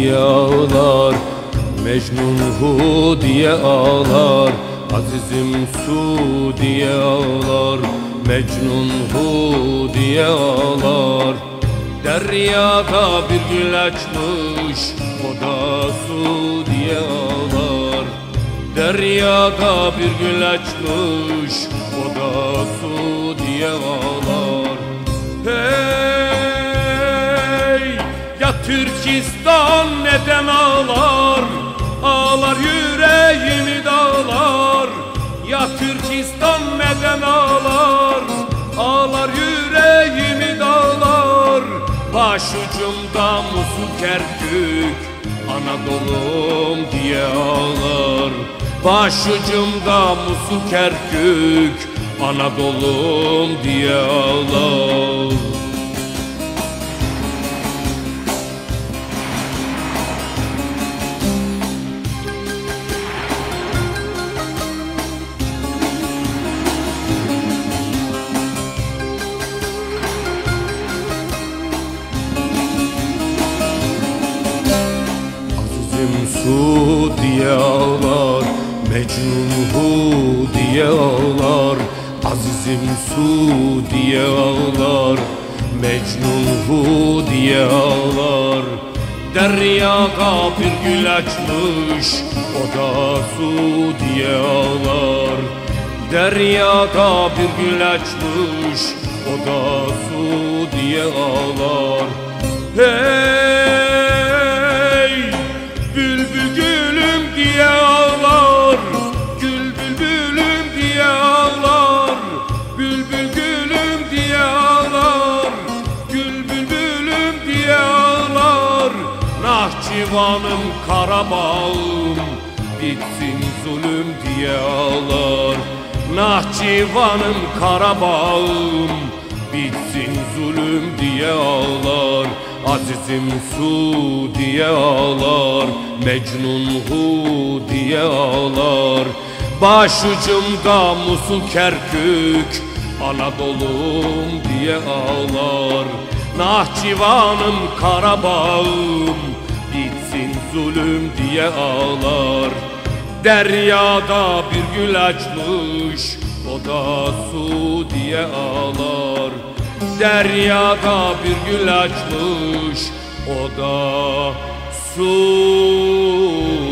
diye ağlar, Mecnun hu diye ağlar, azizim su diye ağlar, Mecnun hu diye ağlar. Deryada bir gül açmış, o da su diye ağlar. Deryada bir gül açmış, o da su diye ağlar. Hey, ya Türkistan neden ağlar? Ağlar yüreğimi dağlar. Ya Türkistan neden ağlar? Ağlar yüreğimi dağlar. Başucumda Musul Kerkük, Anadolu'm diye ağlar. Başucumda Musul Kerkük, Anadolu'm diye ağlar. Su diye ağlar, Mecnun hu diye ağlar, azizim su diye ağlar, Mecnun hu diye ağlar. Deryada bir gül açmış, o da su diye ağlar. Deryada bir gül açmış, o da su diye ağlar. Hey, bülbül gülüm diye ağlar, gül bülbülüm diye ağlar, bülbül gülüm diye ağlar, gül bülbülüm diye ağlar. Nahçıvanım Karabağım, bitsin zulüm diye ağlar. Nahçıvanım Karabağım, bitsin zulüm diye ağlar. Azizim su diye ağlar, Mecnun hu diye ağlar. Başucumda Musul Kerkük, Anadolu'm diye ağlar. Nahçıvanım Karabağım, bitsin zulüm diye ağlar. Deryada bir gül açmış, o da su diye ağlar. Deryada bir gül açmış, o da su